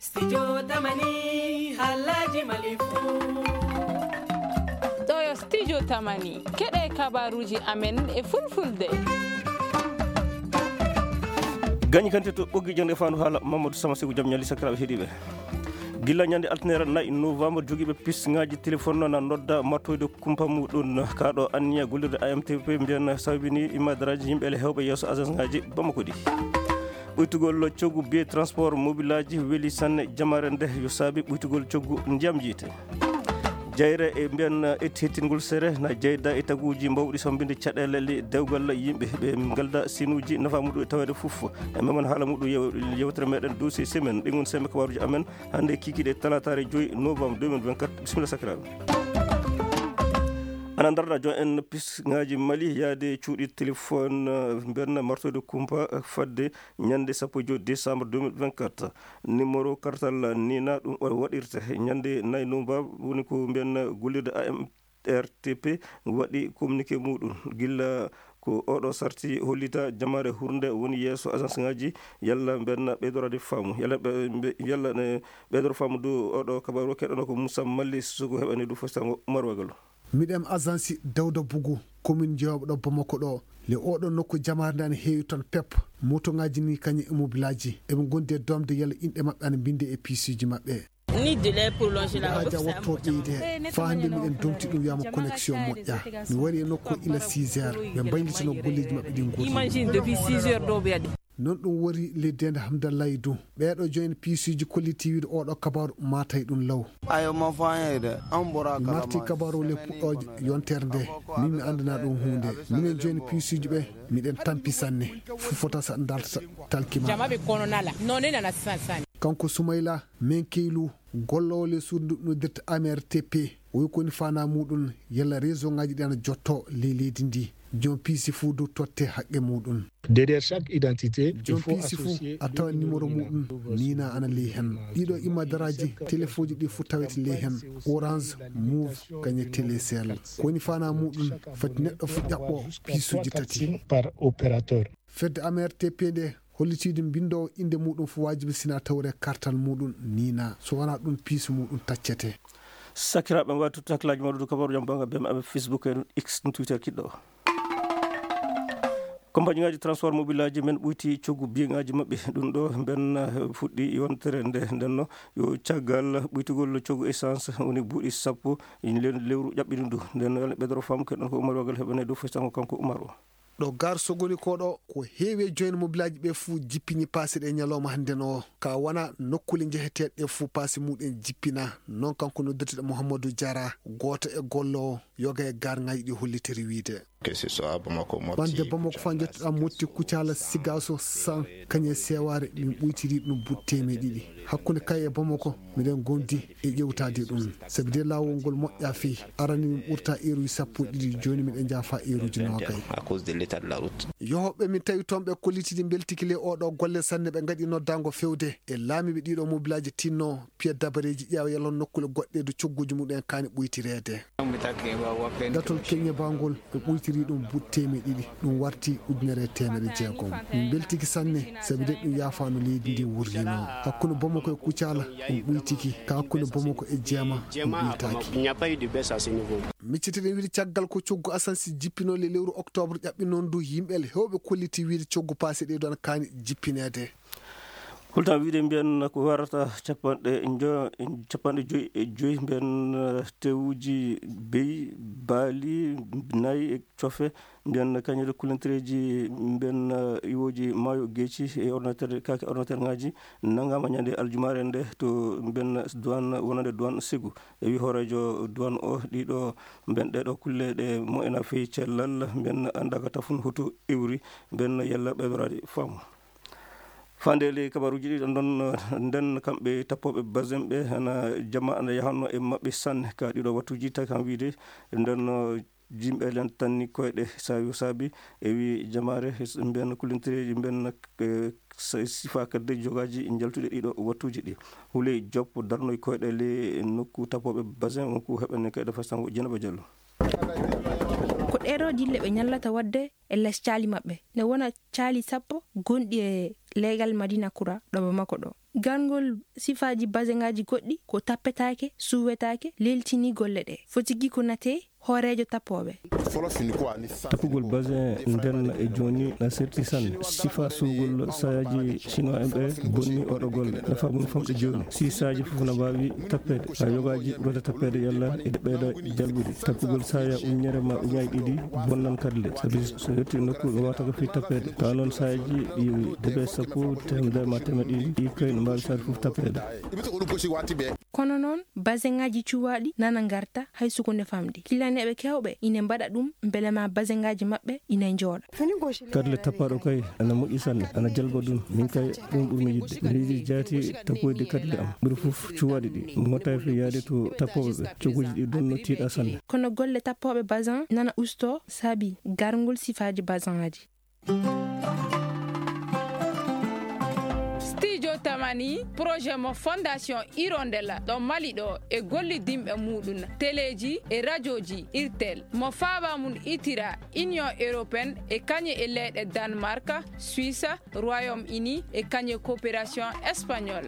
Studio Tamani Halaji Malifu ɗo studio Tamani keɗe kabaruji amen e fulfulde gañi kante to ɓoggi jonde fandu haala Mamadou Sama Sekou jaam ñalli sakiraɓe heeɗiɓe gilla ñande altinere 4 novembre joguiɓe pisgaji téléphone na nodda mattoyde kumpa muɗum kaɗo anniya gollirde AMTP mbiyen sabini imadaraji yimɓe ele hewɓe yesso agence ngaji Bamako ɗi ɓuytugol coggu biye transport mobile aji weeli sanne jamare nde yo saabi ɓuytugol coggu ndiyam jiite jeyre e mbiyen hettingol sere na jeyda e taguji mbawɗi sombinde caɗele dewgal yimɓe ɓe galda sinuji nafa muɗum e tawede fof e memon haala muɗum yewtere meɗen dossier semaine ɗigon sembe kabaruji amen hande kikiɗe talatare 5 novembre 2024 bisimilla sakiraɓe ana darɗa jon en pisgaji Mali yaade cuuɗi téléphone mbiyen martoyde kumpa fadde ñande 15 décembre 2024 numéro kartal nina ɗum waɗirte ñande 4 novembre woni ko mbiyen gollirde AMRTP waɗi communiqué muɗum gilla ko oɗo sarti hollita jamare hurnde woni yesso agence ngaji yalla mbiyen ɓeydorade faamu yalla ne ɓeydoro faamu dow oɗo kabaru keɗono ko Moussa Malli Sogo heɓani ɗum fostango Oumar Wagalo miɗem agence Dawda Bougou commune Diewoɓe ɗo Bamako ɗo le oɗo nokku jamare ne heewi toon pep moto ngaji ni kañum e mobile aji eɓe gondi e domde yalla inɗe mabɓe ana binde e piisuji mabɓe ni délai prolongé la haja watto ƴeyde fa hande miɗen domti ɗum wiyama connexion moƴƴa mi wari e nokku ila 6 heures ɓe mbaylitano golleji mabɓe ɗi gooti imagine depuis 6 heures ɗo ɓe non ɗum wari leddede Hamdallahi Dou ɓeɗo joni piisuji kolliti wiide oɗo kabaru matay ɗum law ayoma fayede marti kabaru le puɗɗoje yontere nde min mi andana ɗum hunde minen joni piisuji ɓe miɗen tampi sanne fofota sa dalta talkima jamaɓe kono nala nonne nana sasani kanko Soumaïla men keylu gollowole sudnodirta AMRTP o wikoni fana muɗum yalla réseau ngaji ɗi ana jotto leydi ndi jon piisi fuu dow totte haqqe muɗum derrière chaque identité jon piisi fuu a tawa numéro muɗum nina ana ley hen ɗiɗo imadaraji téléphone ji ɗi fuu tawete ley hen Orange Move kañe Télécell kowoni fana muɗum fati neɗɗo fuu ƴaɓɓo piisuji tati par opérateur fedde AMRTP nde hollitide bindowo inde muɗum fo wajibi sina tawre kartal muɗum nina so wona ɗum piisu muɗum taccete sakiraɓe watu taklaji maɗudu kabaru jam banga bem aɓe Facebook e X Twitter kiɗɗo compagnie ngaji transport mobile aji men ɓuyti coggu biyeŋaji maɓɓe ɗum ɗo ben fuɗɗi yontere nde ndenno yo caggal ɓuytugol coggu essence woni buuɗi sappo lewru ƴaɓɓini ndu nden ɓeydoro faamu keɗɗon ko Oumar Wagal heɓane dow festango kanko Oumar o ɗo gar sogoni koɗo ko heewi joyin mobilaji ɓe fuu jippini passe ɗe ñalawma hannden o ka wona nokkule jeheteɗe ɗe fuu passe muɗen jippina noon kanko noddirteɗo Mouhamadou Diarra goto e gollowo yoga e gar ngaji ɗi hollitiri wiide bande Bamako fa jettoɗa motti Koutiala Sigasso san kañe seware min ɓuytiri ɗum butteme ɗiɗi hakkude kay e Bamako miɗen gondi e ƴewtade ɗum sabi de lawol ngol moƴƴa feyi arani min ɓurta heure 12 joni miɗen jaafa heureji nogay yohoɓe min tawi toon ɓe kollitidi beltikile oɗo golle sanne ɓe gaɗi noddago fewde e laamiɓe ɗiɗo mobilaji tinno piya dabareji ƴeewa yalon nokkule goɗɗe do cogguji muɗen kani ɓuytirede datol keñe bangol ɓe ɓuytiri ɗum butteme ɗiɗi ɗum warti 1,600 min beltiki sanne sabi de ɗum yafano leydi ndi wurrino hakkude Bamako e Koutiala ɗum ɓuytiki ka hakkude Bamako e Jeema ɗum ɓuytaki miccitiɗen wiide caggal ko coggu asansi jippinole lewru octobre ƴaɓɓi noon du yimɓe hewɓe kolliti wiide coggu passe ɗe ɗon kani jippinede hulta wiide mbiyen ko warata capanɗe joyi mbiyen tewuji beyi baali nayyi e cofe mbiyen kañude kulentereji mbiyen iwoji maayo geeci e ordinateur kake ordinateur ngaji nangama ñande aljumare nde to mbiyen douane wonande douane Ségou e wi horejo douane o ɗiɗo mbiyen ɗeɗo kulle ɗe moƴƴena feyi cellal mbiyen andaka tafun hoto iwri mbiyen yalla ɓeydorade faamu fandele kabaruji ɗi ɗon nden kamɓe tappoɓe basin ɓe hana jamma ana yahanno e maɓɓe sanne ka ɗiɗo wattuji taki kam wiide nden jimɓe len tanni koyɗe sawi saabi e wi jamare mbiyen kulintireji mbiyen sifa kadde jogaji jaltuɗe ɗiɗo wattuji ɗi Houleye Diop darnoy koyɗele nokku tappoɓe basin wonko heɓene kayɗe fastango Dieynaba Diallo ero dille ɓe ñallata wadde e les caali maɓɓe ne wona caali 10 gonɗi e legal Madina Kura ɗo makko ɗo. Garngol sifaji basengaji goɗɗi ko tappetake suwetake leltini golle ɗe fotigi ko nate hoorejo tappoɓe. Tappugol basin nden e joni na serti sanne sifa sugol sayaji chinois en ɓe bonni oɗo golle nafa mum famɗe joni sisaji fof na mbawi tappede ha yogaji ɓurata tappede yalla ede ɓeyda jalɓude tappugol saya uñere ma uñayi ɗiɗi bonnan kadle saabi so yetti nokku ɗo wata ko fi tappede tawa noon sayaji ɗi deɓe 10 temedere ma temeɗe ɗiɗi ɗi kay no mbawi sade fof tappede. Kono noon basengaji cuwaɗi nana garta hay sukunde famdi killaneɓe kewɓe ina mbaɗa ɗum beele ma basengaji maɓɓe ina jooɗa. kadle tappaɗo kay ana moƴƴi sanne ana jalba ɗum min kay ɗum ɓurmi yidde mi yiɗi jaati tappoyde kadle am ɓuri fof cuwaɗi ɗi motta fe yaade to tappoɓe ɓe coguji ɗi ɗum no tiiɗa sanne. Kono golle tappoɓe basin nana usto saabi garngol sifaji basingaji. tamani projet mo fondation Hirondella ɗo Mali ɗo e gollidimɓe muɗum téléji e radioji irtel mo faaba mum itira Union européenne e kañe e leyɗe Danemark, Suisse, Royaume-Uni e kañe coopération espagnole.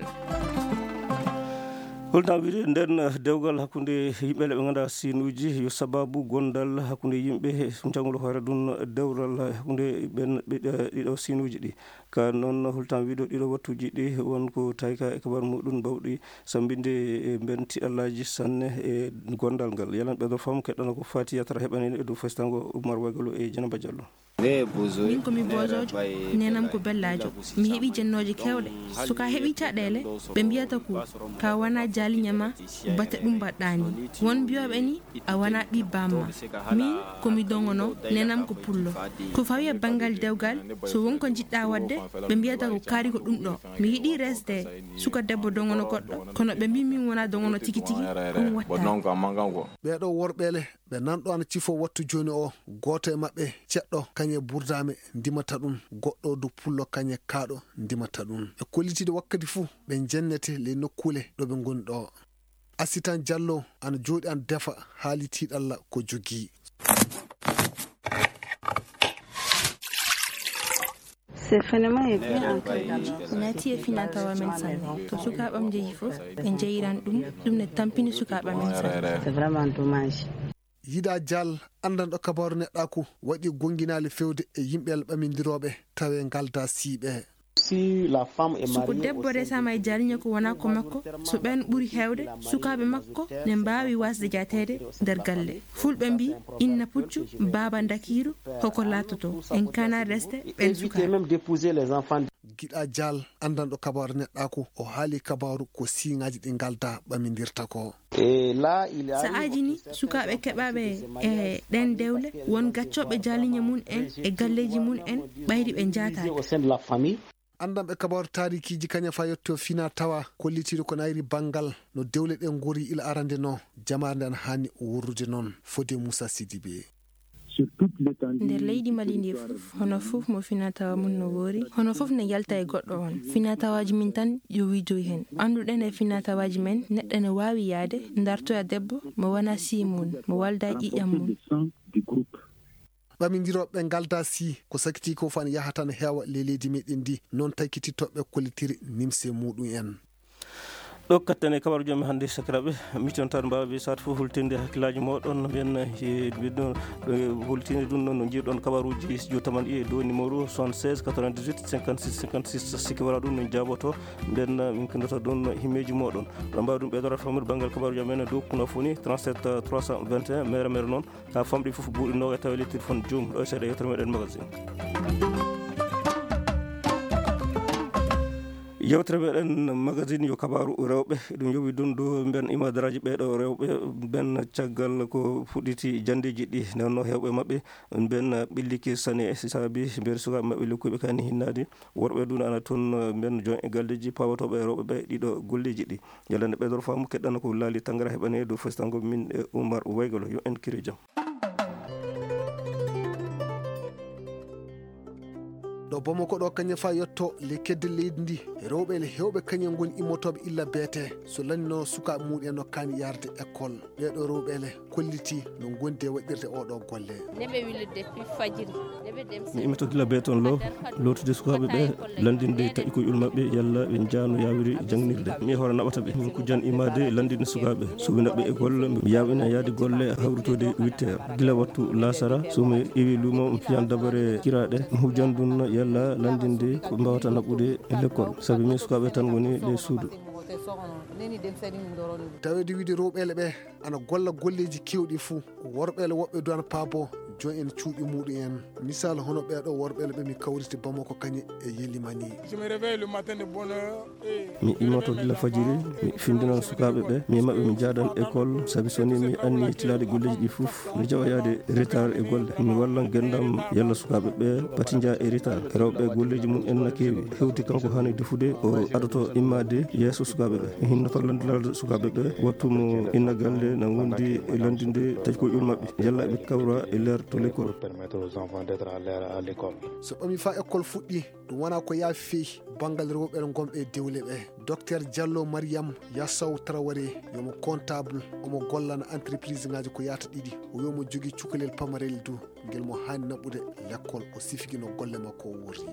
holta wiide nden dewgal hakkude yimɓe ɓe ganda sinuji yo sababu gondal hakkude yimɓe jangol hoore ɗum dewral hakkude ɗiɗo sinuji ɗi ka noon holtan wiide ɗiɗo wattuji ɗi wonko tawi ka e kabar muɗum bawɗi sambinde e ben tiɗallaji sanne e gondal ngal yalan ɓeɗo fam keɗɗana ko fati yatara heɓani e dow festango Oumar Waygalo e Dieynaba Diallo. min komi bozojo nenam ko bellajo mi heeɓi jennoje kewɗe suka heeɓi caɗele ɓe mbiyata ko ka wona jaliñama bate ɗum mbaɗɗani won mbiyoɓe ni a wona ɓi bamma min komi dongono nenam ko pullo ko fawi e banggal dewgal so wonko jiɗɗa wadde ɓe mbiyata ko kaari ko ɗum ɗo mi yiɗi resde suka debbo dongono goɗɗo kono ɓe mbi min wona dongono tigi tigi ɗum watta. ɓeɗo worɓele ɓe nanɗo ana cifo wattu joni o goto e mabɓe ceɗɗo kañe burdame ndimata ɗum goɗɗo do pullo kañe kaaɗo ndimata ɗum e kollitide wakkati fuu ɓe jennete le nokkule ɗo ɓe goni ɗo. Assitan Diallo ana jooɗi an defa haali tiiɗalla ko jogii. nati e finatawa men sanne to sukaɓam jeeyi fof ɓe jeeyiran ɗum ne tampini sukaɓa men sanne. Yida Dial andanɗo kabaru neɗɗaku waɗi gonginali fewde e yimɓe ɓamindiroɓe tawe ngalda siiɓe. soko debbo resama e jaliño ko wona ko makko so ɓen ɓuuri hewde sukaɓe makko ne mbawi wasde jatede nder galle fulɓe mbi inna puccu baba dakiru hoko latoto en kana resde ɓen sukaɓe. Giɗa Dial andanɗo kabaru neɗɗaku o haali kabaru ko siŋaji ɗi ngalda ɓamindirta ko. sa'aji ni sukaɓe keɓaɓe e ɗen dewle won gaccoɓe jaliño mum en e galleji mum en ɓayri ɓe jatade. andanɓe kabaru tarikiji kaña fa yetto fina tawa kollitiɗo ko nayri banggal no dewle ɗen gori ila arande no jamarde an hanni wurrude noon Fodé Moussa Sidibé. nder leydi Mali ndi fof hono fof mo finatawa mum no woori hono fof ne yalta e goɗɗo on finatawaji min tan yo wiidoy hen anduɗen e finatawaji men neɗɗo ne wawi yaade dartoya debbo mo wona si mum mo walda ƴiƴam mum. ɓamindiroɓe ngalda si ko sakiti ko fan yaha tan heewa leydi meɗen ndi noon taykititoɓe kollitiri nimse muɗum en. ɗo kattane kabaru jomi hannde sakiraɓe mission tan mbawi sat fof hultinde hakkillaji moɗon mbiyen ɗo hultinde ɗum noon no jiiɗon kabaruji studio taman e dow numéro 76 98 56 56 sikki wala ɗum no jaboto nden min kindoto ɗum himmeji moɗon ɗo mbawi ɗum ɓeydora famir banggal kabaruji amen dow kunafoni 37 321 mere mere noon ha famɗi fof buuɗinowo e tawi le téléphone joom ɗo e seeɗa yewtere meɗen magazine. yewtere meɗen magazine yo kabaru rewɓe ɗum yowi ɗum ɗo ben imadaraji ɓeɗo rewɓe ben caggal ko fuɗɗiti jandeji ɗi ndenno hewɓe mabɓe ben ɓilliki sani e saabi mbeɗa sukaɓe mabɓe lekkuɓe kani hinnade worɓe ɗum ana toon ben jon e galleji pawatoɓe rewɓe ɓe ɗiɗo golleji ɗi yalande ɓeɗor famu keɗɗana ko laali tangara heɓani e dow festango min e Oumar Waygalo yo en kiri jaam. ɗo Bamako ɗo kañum fa yetto le kedde leydi ndi rewɓe le hewɓe kañum goni immotoɓe illa beete so lanno sukaɓe muɗum no kani yarde école ɓeɗo rewɓe le kolliti no gondi e waɗirde oɗo golle neɓe wille depuis fajiri mi immoto gila be toon lo lottude sukaɓe ɓe landinde taƴi koyɗol mabɓe yalla ɓe jaano yawiri jangnirde mi hoore naɓata ɓe min ko jan imade landinde sukaɓe somi naɓɓe école mi yawina yaade golle hawritode 8 heures gila wattu lasara somi iwi lumo mi fiyan dabare kiraɗe mi hujandun yalla landinde ko mbawata naɓɓude e l'école saabi min sukaɓe tan woni ley suudu tawede wiide rewɓele ɓe ana golla golleji kewɗi fuu worɓele woɓɓe do ana paabo joni en cuuɗi muɗum en misal hono ɓeɗo worɓele ɓe mi kawriti Bamako kañe e yelimani mi immoto gila fajiri mi findinan sukaɓe ɓe mi maɓɓe mi jaadan école saabi soni mi anni tilade golleji ɗi foof mi jawa yaade retard e golle mi wallan gendam yalla sukaɓe ɓe pati jaa e retard rewɓe golleji mum en na keewi hewti kanko hani defude o adoto immade yesso sukaɓe ɓe mi hinnoto landilade sukaɓe ɓe wattumo inna galle na gondi e landinde taƴi koyɗol mabɓe yalla ɓe kawra e l'air to l'école so ɓami fa école fuɗɗi ɗum wona ko yaafi feewi banggal rewɓe gonɓe e dewle ɓe docteur Diallo Mariam Yassaw Traoré yomo comptable omo gollana entreprise ngaji ko yata ɗiɗi o yomo jogui cukalel pamarel du guel mo hani naɓɓude l'école o sifigui no golle makko o wori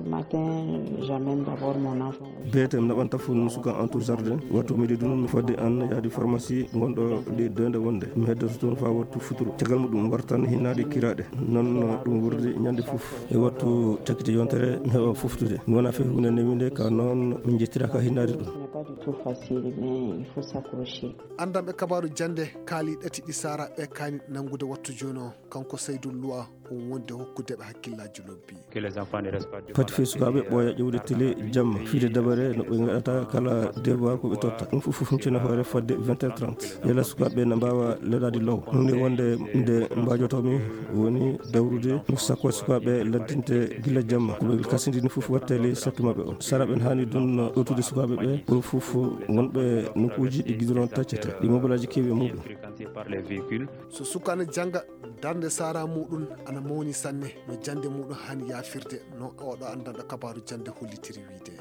beete mi naɓanta fo no suka entour jardin wattu miɗi ɗum mi fodde an yaade pharmacie gonɗo ɗe dende wonde mi heddoto toon fa wattu futuro caggal muɗum wartan hinnade kiraɗe noon ɗum wurde ñande foof e wattu cakkite yontere mi heɓa foftude mi wona fewi hunde newinde ka noon min jettiraka hinnade ɗum andam e kabaru jande kaali ɗati ɗi sara ɓe kani nangude wattu joni o kanko Seydou Loua o wonde hokkudeɓe hakkillaji lobbi pati fe sukaɓe ɓooya ƴewde télé jamma fiide dabare no ɓe gaɗata kala devoir koɓe totta ɗum fof humcina hoore fadde 20h30 yala sukaɓe ne mbawa leɗade law nde wonde nde mbajotomi woni dawrude no sakko sukaɓe laddinte gila jamma koɓe kasidini fof wattele sattu mabɓe o saraɓen hani ɗum ɗotude sukaɓe ɓe ɓuuri fof wonɓe nokkuji ɗi guidoron taccete ɗi mobilaji kewi e muɗum so sukana jangga darde sara muɗum ana mawni sanne no jande muɗum hani yafirde no oɗo andanɗo kabaru jande hollitiri wiide